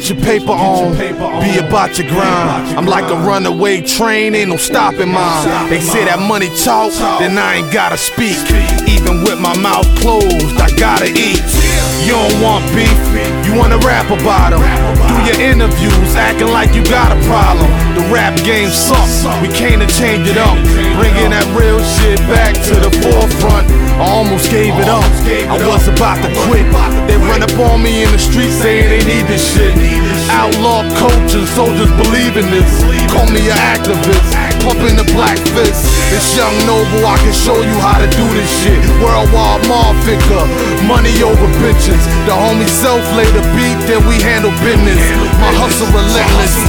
Get your paper on, be about your grind. I'm like a runaway train, ain't no stopping mine. They say that money talk, then I ain't gotta speak. Even with my mouth closed, I gotta eat. You don't want beef, you wanna rap about them. Do your interviews, acting like you got a problem. The rap game sucks, we came to change it up. Bringing that real shit back to the forefront. I almost gave it up, I was about to quit. They run up on me in the street saying they need this shit. Outlaw coaches, soldiers believe in this. Call me an activist, pumping the black fist. This young noble, I can show you how to do this shit. Worldwide motherfucker, money over bitches. The homie self lay the beat, then we handle business. My hustle relentless,